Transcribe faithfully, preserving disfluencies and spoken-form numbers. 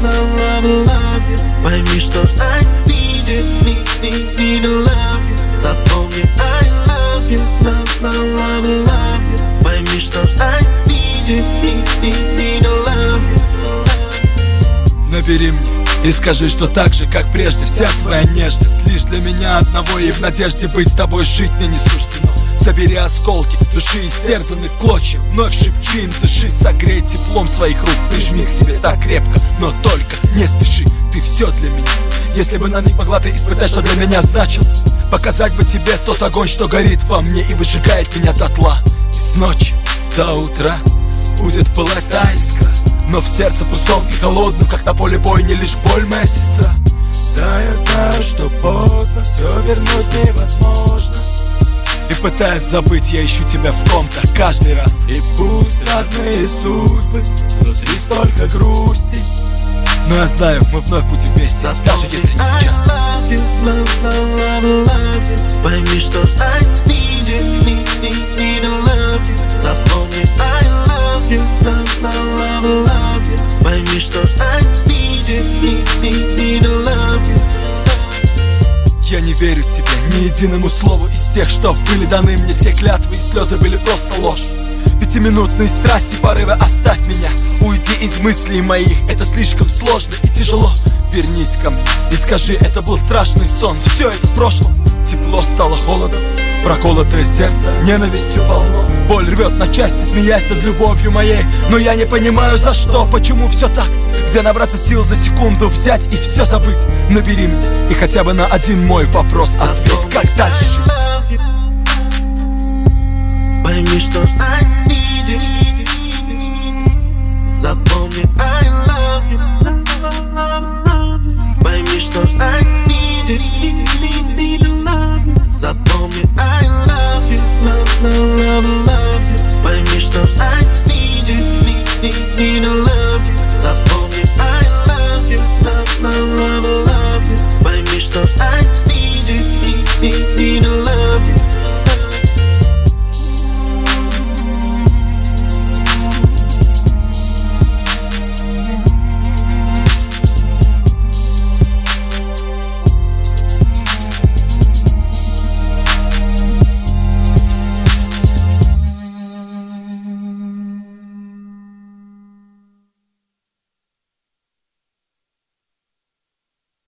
love, love, love you. Пойми, что I need you, need, need, need to love you. Запомни, I love you, love, love, love, love you. Пойми, что I need you, need, need, need to love you. Набери мне и скажи, что так же, как прежде, вся твоя нежность лишь для меня одного, и в надежде быть с тобой жить мне не суждено. Собери осколки души, истерзанных в клочья, вновь шепчи им дыши, согрей теплом своих рук, прижми к себе так крепко, но только не спеши, ты все для меня. Если бы на миг могла ты испытать, что для меня значил, показать бы тебе тот огонь, что горит во мне и выжигает меня дотла. И с ночи до утра будет пылать та искра, но в сердце пустом и холодном, как на поле бойни, лишь боль, моя сестра. Да, я знаю, что поздно, все вернуть невозможно. И пытаясь забыть, я ищу тебя в ком-то каждый раз. И пусть разные судьбы, внутри столько грусти, но я знаю, мы вновь будем вместе, даже если не сейчас. I love you, love, love, love, love you. Пойми, что I need you, need, need, need to love you. Запомни, I love you, love, love, love, love you. Пойми, что I need you, need, need, need to love you. Я не верю тебе, ни единому слову из тех, что были даны мне. Те клятвы и слезы были просто ложь. Пятиминутные страсти, порывы, оставь меня. Уйди из мыслей моих, это слишком сложно и тяжело. Вернись ко мне и скажи, это был страшный сон. Все это в прошлом, тепло стало холодом, проколотое сердце ненавистью полно. Боль рвет на части, смеясь над любовью моей, но я не понимаю за что, почему все так. Где набраться сил за секунду взять и все забыть? Набери меня и хотя бы на один мой вопрос ответь, как дальше жить? Пойми, что I need you.